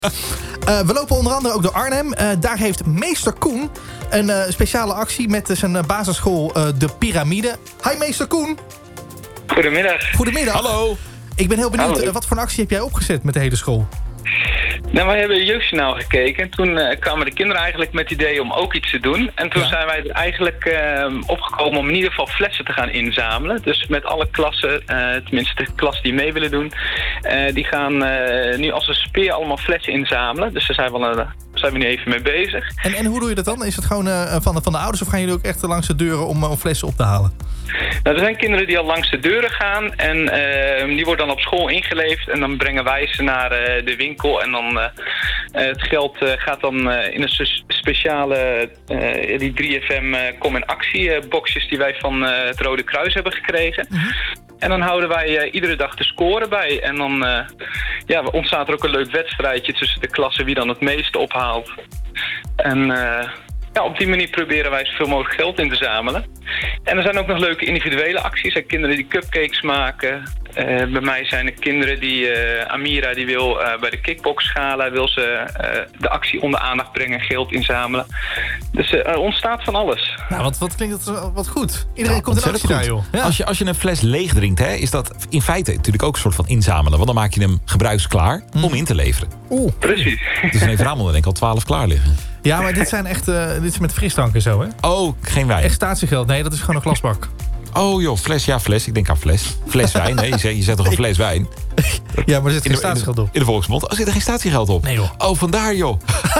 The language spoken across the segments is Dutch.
We lopen onder andere ook door Arnhem. Daar heeft meester Koen een speciale actie met zijn basisschool De Pyramide. Hi meester Koen. Goedemiddag. Hallo. Ik ben heel benieuwd, Hallo. wat voor een actie heb jij opgezet met de hele school? Nou, wij hebben Jeugdjournaal gekeken. Toen kwamen de kinderen eigenlijk met het idee om ook iets te doen. En toen zijn wij er eigenlijk opgekomen om in ieder geval flessen te gaan inzamelen. Dus met alle klassen, tenminste de klassen die mee willen doen, die gaan nu als een speer allemaal flessen inzamelen. Dus daar zijn we nu even mee bezig. En hoe doe je dat dan? Is het gewoon van de ouders of gaan jullie ook echt langs de deuren om flessen op te halen? Nou, er zijn kinderen die al langs de deuren gaan en die worden dan op school ingeleverd en dan brengen wij ze naar de winkel en dan het geld gaat dan in een speciale die 3FM Kom in Actie boxjes die wij van het Rode Kruis hebben gekregen. Mm-hmm. En dan houden wij iedere dag de score bij en dan ontstaat er ook een leuk wedstrijdje tussen de klassen wie dan het meeste ophaalt. En op die manier proberen wij zoveel mogelijk geld in te zamelen. En er zijn ook nog leuke individuele acties. Er zijn kinderen die cupcakes maken. Bij mij zijn er kinderen die... Amira die wil bij de kickboxgala wil ze de actie onder aandacht brengen en geld inzamelen. Dus er ontstaat van alles. Nou, wat klinkt dat wat goed. Iedereen komt in actie daar, joh. Ja. Als je een fles leeg drinkt, hè, is dat in feite natuurlijk ook een soort van inzamelen. Want dan maak je hem gebruiksklaar om in te leveren. Oeh. Precies. Dus dan heeft Ramon denk ik al 12 klaar liggen. Ja, maar dit zijn echt dit is met frisdrank en zo, hè? Oh, geen wijn. Echt statiegeld. Nee, dat is gewoon een glasbak. Oh joh, fles. Ja, fles. Ik denk aan fles. Fles wijn. Nee, je zet toch een fles wijn? Ja, maar er zit geen statiegeld op. In de volksmond. Oh, zit er geen statiegeld op? Nee, joh. Oh, vandaar, joh.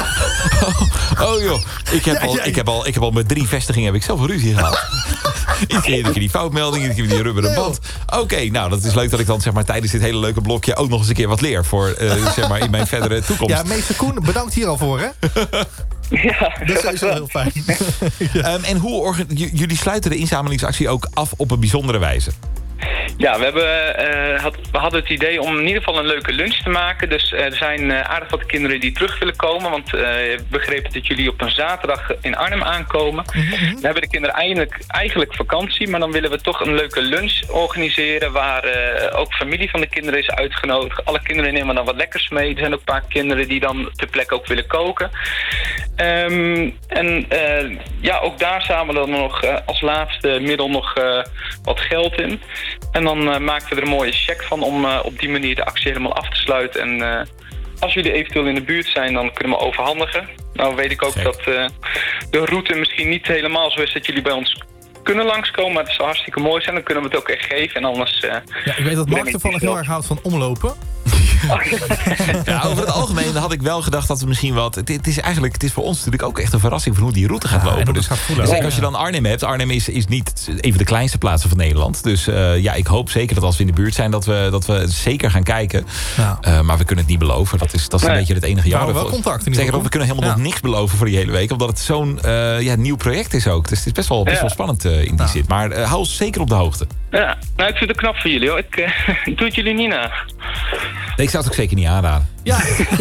Oh, joh. Ik heb al met 3 vestigingen heb ik zelf een ruzie gehad. Iedere keer die foutmelding, iedere keer die rubberen band. Oké, nou, dat is leuk dat ik dan zeg maar tijdens dit hele leuke blokje ook nog eens een keer wat leer voor zeg maar in mijn verdere toekomst. Ja, meester Koen, bedankt hier al voor, hè? Ja, dat is sowieso heel fijn. En jullie sluiten de inzamelingsactie ook af op een bijzondere wijze? Ja, we hadden het idee om in ieder geval een leuke lunch te maken. Dus er zijn aardig wat kinderen die terug willen komen. Want we begrepen dat jullie op een zaterdag in Arnhem aankomen. Mm-hmm. Dan hebben de kinderen eigenlijk vakantie. Maar dan willen we toch een leuke lunch organiseren. Waar ook familie van de kinderen is uitgenodigd. Alle kinderen nemen dan wat lekkers mee. Er zijn ook een paar kinderen die dan ter plekke ook willen koken. Ook daar zamelen we dan nog als laatste middel nog wat geld in. En dan maken we er een mooie check van om op die manier de actie helemaal af te sluiten. En als jullie eventueel in de buurt zijn, dan kunnen we overhandigen. Nou weet ik ook dat de route misschien niet helemaal zo is dat jullie bij ons kunnen langskomen. Maar het zou hartstikke mooi zijn, dan kunnen we het ook echt geven. En anders... ja, ik weet dat Mark toevallig heel erg houdt van omlopen. Ja, over het algemeen had ik wel gedacht dat we misschien wat... Het is voor ons natuurlijk ook echt een verrassing van hoe die route gaat lopen. Dus zeker als je dan Arnhem hebt. Arnhem is niet even de kleinste plaatsen van Nederland. Dus ik hoop zeker dat als we in de buurt zijn dat we zeker gaan kijken. Ja. Maar we kunnen het niet beloven. Dat is een beetje het enige jammer. Wel contact. Zeker ook, we kunnen helemaal nog niks beloven voor die hele week. Omdat het zo'n nieuw project is ook. Dus het is best wel spannend in die zin. Maar hou ons zeker op de hoogte. Ja, nou ik vind het knap voor jullie hoor. Ik doe het jullie niet na. Nee, ik zou het ook zeker niet aanraden. Ja.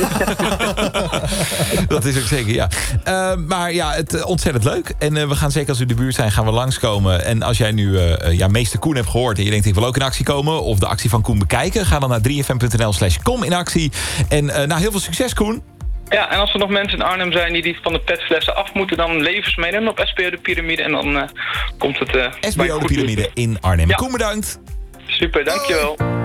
Dat is ook zeker, ja. Maar ja, het ontzettend leuk. En we gaan zeker als we in de buurt zijn, gaan we langskomen. En als jij nu meester Koen hebt gehoord en je denkt ik wil ook in actie komen of de actie van Koen bekijken, ga dan naar 3fm.nl/kominactie. En heel veel succes, Koen. Ja, en als er nog mensen in Arnhem zijn die van de petflessen af moeten, dan levers meenemen op SBO de Pyramide en dan komt het SBO de Pyramide in Arnhem. Ja. Koen, bedankt. Super, dankjewel.